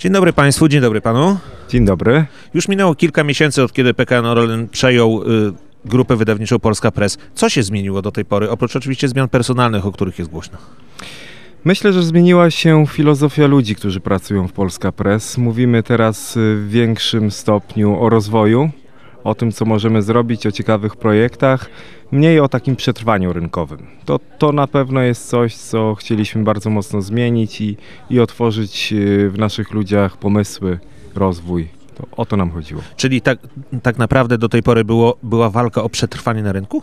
Dzień dobry Państwu, dzień dobry Panu. Dzień dobry. Już minęło kilka miesięcy, od kiedy PKN Orlen przejął grupę wydawniczą Polska Press. Co się zmieniło do tej pory, oprócz oczywiście zmian personalnych, o których jest głośno? Myślę, że zmieniła się filozofia ludzi, którzy pracują w Polska Press. Mówimy teraz w większym stopniu o rozwoju, o tym, co możemy zrobić, o ciekawych projektach, mniej o takim przetrwaniu rynkowym. To na pewno jest coś, co chcieliśmy bardzo mocno zmienić i otworzyć w naszych ludziach pomysły, rozwój. O to nam chodziło. Czyli tak naprawdę do tej pory była walka o przetrwanie na rynku?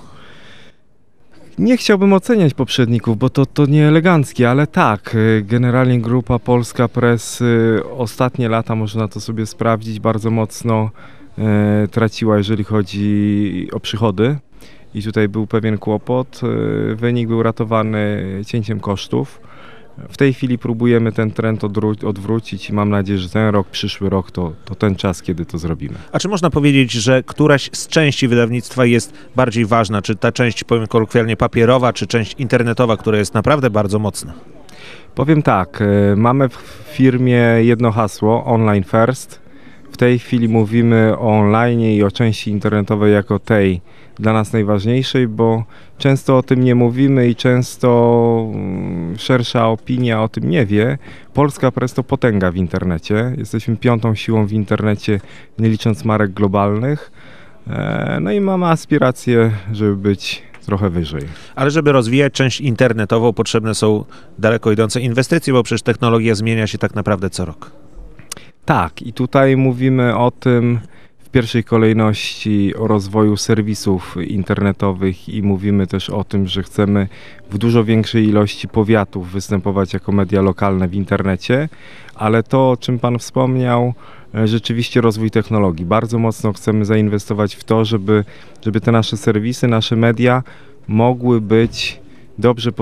Nie chciałbym oceniać poprzedników, bo to nie eleganckie, ale tak, generalnie grupa Polska Press ostatnie lata, można to sobie sprawdzić, bardzo mocno traciła, jeżeli chodzi o przychody i tutaj był pewien kłopot. Wynik był ratowany cięciem kosztów. W tej chwili próbujemy ten trend odwrócić i mam nadzieję, że ten rok, przyszły rok to ten czas, kiedy to zrobimy. A czy można powiedzieć, że któraś z części wydawnictwa jest bardziej ważna? Czy ta część, powiem kolokwialnie, papierowa, czy część internetowa, która jest naprawdę bardzo mocna? Powiem tak, mamy w firmie jedno hasło, online first. W tej chwili mówimy o online i o części internetowej jako tej dla nas najważniejszej, bo często o tym nie mówimy i często szersza opinia o tym nie wie. Polska Press to potęga w internecie. Jesteśmy 5. siłą w internecie, nie licząc marek globalnych. No i mamy aspiracje, żeby być trochę wyżej. Ale żeby rozwijać część internetową, potrzebne są daleko idące inwestycje, bo przecież technologia zmienia się tak naprawdę co rok. Tak, i tutaj mówimy o tym w pierwszej kolejności o rozwoju serwisów internetowych i mówimy też o tym, że chcemy w dużo większej ilości powiatów występować jako media lokalne w internecie, ale to, o czym Pan wspomniał, rzeczywiście rozwój technologii. Bardzo mocno chcemy zainwestować w to, żeby te nasze serwisy, nasze media mogły być dobrze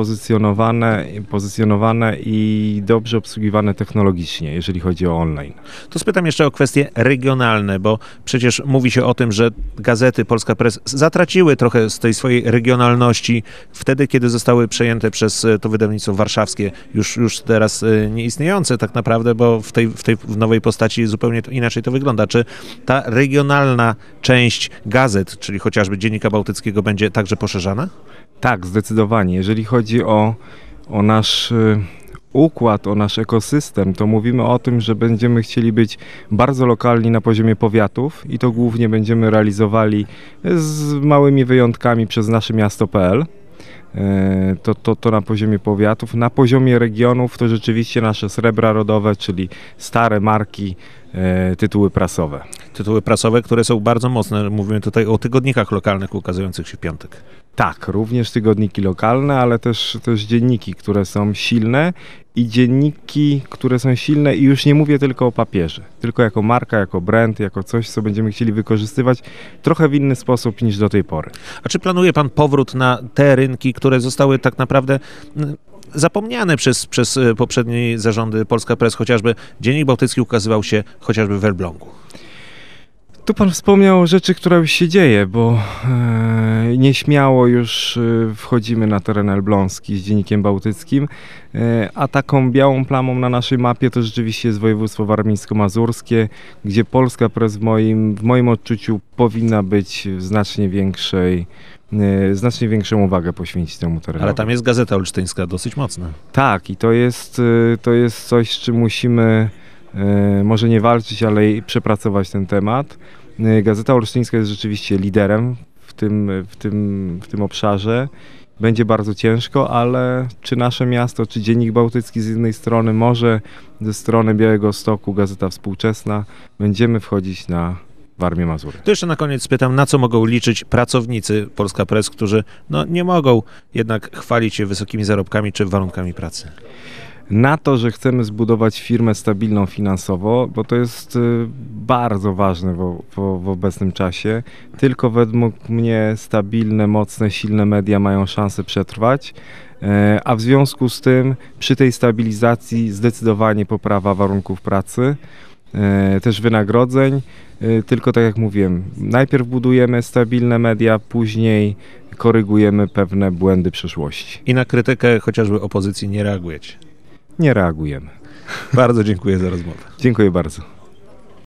pozycjonowane i dobrze obsługiwane technologicznie, jeżeli chodzi o online. To spytam jeszcze o kwestie regionalne, bo przecież mówi się o tym, że gazety Polska Press zatraciły trochę z tej swojej regionalności wtedy, kiedy zostały przejęte przez to wydawnictwo warszawskie, już teraz nieistniejące tak naprawdę, bo w nowej postaci zupełnie inaczej to wygląda. Czy ta regionalna część gazet, czyli chociażby Dziennika Bałtyckiego, będzie także poszerzana? Tak, zdecydowanie. Jeżeli chodzi o nasz układ, o nasz ekosystem, to mówimy o tym, że będziemy chcieli być bardzo lokalni na poziomie powiatów i to głównie będziemy realizowali z małymi wyjątkami przez nasze miasto.pl. To na poziomie powiatów. Na poziomie regionów to rzeczywiście nasze srebra rodowe, czyli stare marki, tytuły prasowe. Tytuły prasowe, które są bardzo mocne. Mówimy tutaj o tygodnikach lokalnych ukazujących się w piątek. Tak, również tygodniki lokalne, ale też dzienniki, które są silne i dzienniki, które są silne i już nie mówię tylko o papierze, tylko jako marka, jako brand, jako coś, co będziemy chcieli wykorzystywać trochę w inny sposób niż do tej pory. A czy planuje Pan powrót na te rynki, które zostały tak naprawdę zapomniane przez poprzednie zarządy Polska Press, chociażby Dziennik Bałtycki ukazywał się chociażby w Elblągu? Tu Pan wspomniał o rzeczy, która już się dzieje, bo nieśmiało już wchodzimy na teren elbląski z Dziennikiem Bałtyckim, a taką białą plamą na naszej mapie to rzeczywiście jest województwo warmińsko-mazurskie, gdzie Polska Press w moim odczuciu powinna być znacznie większą uwagę poświęcić temu terenowi. Ale tam jest Gazeta Olsztyńska dosyć mocna. Tak, i to jest coś, z czym musimy może nie walczyć, ale i przepracować ten temat. Gazeta Olsztyńska jest rzeczywiście liderem w tym obszarze. Będzie bardzo ciężko, ale czy nasze miasto, czy Dziennik Bałtycki z jednej strony, może ze strony Białegostoku, Gazeta Współczesna, będziemy wchodzić na Warmię Mazury. To jeszcze na koniec spytam, na co mogą liczyć pracownicy Polska Press, którzy nie mogą jednak chwalić się wysokimi zarobkami czy warunkami pracy? Na to, że chcemy zbudować firmę stabilną finansowo, bo to jest bardzo ważne w obecnym czasie. Tylko według mnie stabilne, mocne, silne media mają szansę przetrwać, a w związku z tym przy tej stabilizacji zdecydowanie poprawa warunków pracy, też wynagrodzeń. Tylko tak jak mówiłem, najpierw budujemy stabilne media, później korygujemy pewne błędy przeszłości. I na krytykę chociażby opozycji nie reagujecie? Nie reagujemy. Bardzo dziękuję za rozmowę. Dziękuję bardzo.